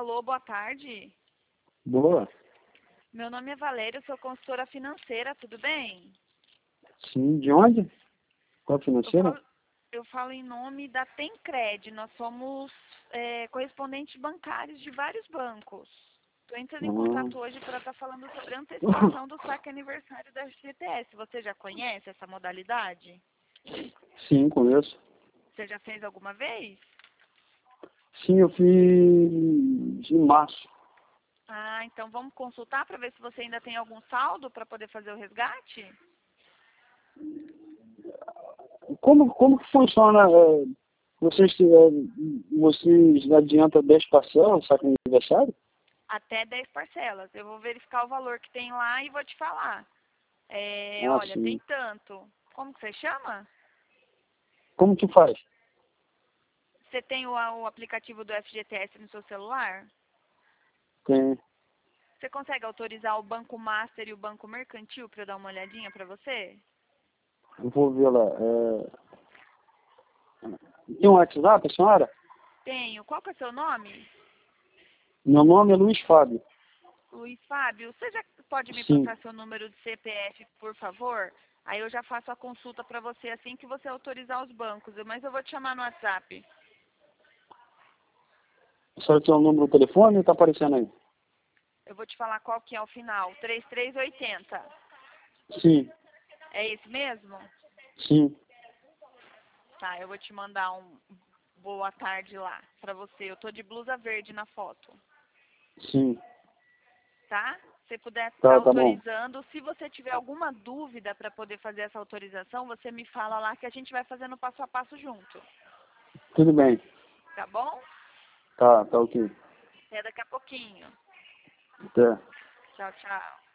Alô, boa tarde. Boa. Meu nome é Valéria, eu sou consultora financeira, tudo bem? Sim, de onde? Qual Eu financeira? falo, eu falo em nome da Tencred, nós somos correspondentes bancários de vários bancos. Estou entrando em contato hoje para estar falando sobre a antecipação do saque aniversário da FGTS. Você já conhece essa modalidade? Sim, conheço. Você já fez alguma vez? Sim, eu fiz em março. Ah, então vamos consultar para ver se você ainda tem algum saldo para poder fazer o resgate? Como que funciona? Vocês adiantam 10 parcelas, sabe, no aniversário? Até 10 parcelas. Eu vou verificar o valor que tem lá e vou te falar. Ah, Olha, tem sim. tanto. Como que você chama? Como que faz? Você tem o aplicativo do FGTS no seu celular? Tem. Você consegue autorizar o Banco Master e o Banco Mercantil para eu dar uma olhadinha para você? Eu vou ver lá. Tem um WhatsApp, senhora? Tenho. Qual que é o seu nome? Meu nome é Luiz Fábio. Luiz Fábio. Você já pode me Sim. passar seu número de CPF, por favor? Aí eu já faço a consulta para você assim que você autorizar os bancos. Mas eu vou te chamar no WhatsApp. A senhora tem o número do telefone? Está aparecendo aí? Eu vou te falar qual que é o final. 3380. Sim. É esse mesmo? Sim. Tá, eu vou te mandar um boa tarde lá pra você. Eu tô de blusa verde na foto, Sim. tá? Se puder estar Tá bom. autorizando, se você tiver alguma dúvida para poder fazer essa autorização, você me fala lá que a gente vai fazendo passo a passo junto, Tudo bem. tá bom? Tá ok. Até daqui a pouquinho. Até. Tchau, tchau.